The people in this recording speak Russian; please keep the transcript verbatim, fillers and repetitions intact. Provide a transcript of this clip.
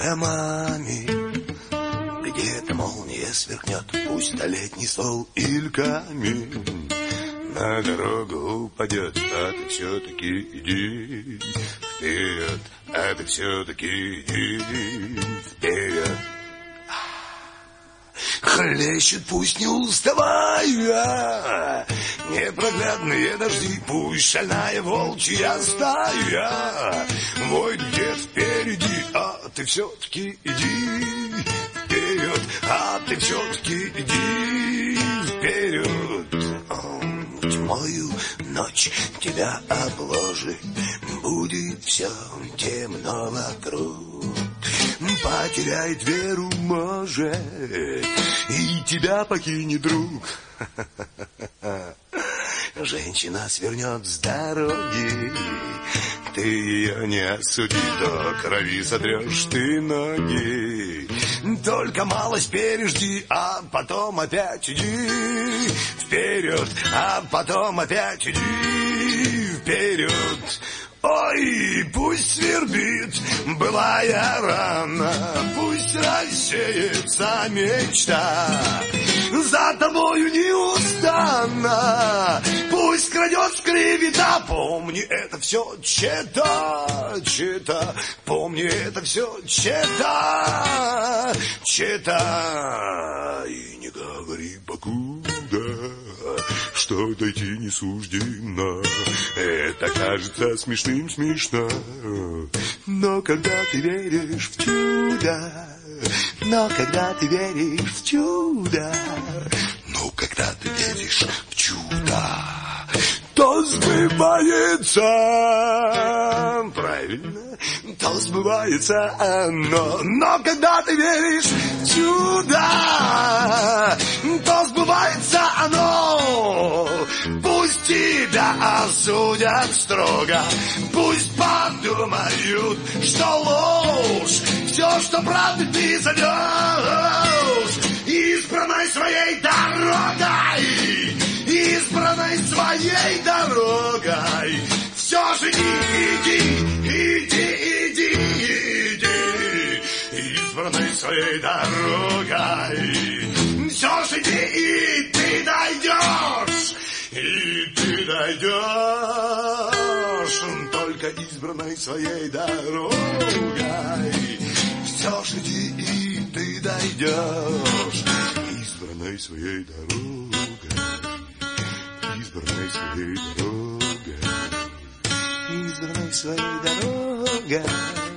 домами. Где-то молния сверкнет, пусть столетний стол или камень на дорогу упадет, а ты все-таки иди вперед, а ты все-таки иди вперед. Хлещет, пусть не уставая, непроглядные дожди, пусть шальная волчья стая воет где-то впереди, а ты все-таки иди вперед, а ты все-таки иди вперед. Тьмою ночь тебя обложит, будет все темно вокруг. Потеряет веру, может, и тебя покинет друг. Женщина свернет с дороги, ты ее не осуди, до крови сотрешь ты ноги. Только малость пережди, а потом опять иди вперед, а потом опять иди вперед. Ой, пусть свербит былая рана, пусть рассеется мечта, за тобою неустанно, пусть крадет клевета, помни, это все чета, чета, помни, это все чета, чета, и не говори покуда, что дойти не суждено. Это кажется смешным смешно, но когда ты веришь в чудо, но когда ты веришь в чудо, но когда ты веришь в чудо, то сбывается, правильно, то сбывается оно. Но когда ты веришь в чудо, то сбывается оно. Пусть тебя осудят строго, пусть подумают, что ложь, все, что правда ты зовешь, избранной своей дорогой, избранной своей дорогой, все же иди, иди, иди, иди, избранной своей дорогой, все же иди, и ты дойдешь, и ты дойдешь, только избранной своей дорогой, все же иди, и ты дойдешь, избранной своей дорогой, избранной своей дорогой, избранной своей дорогой.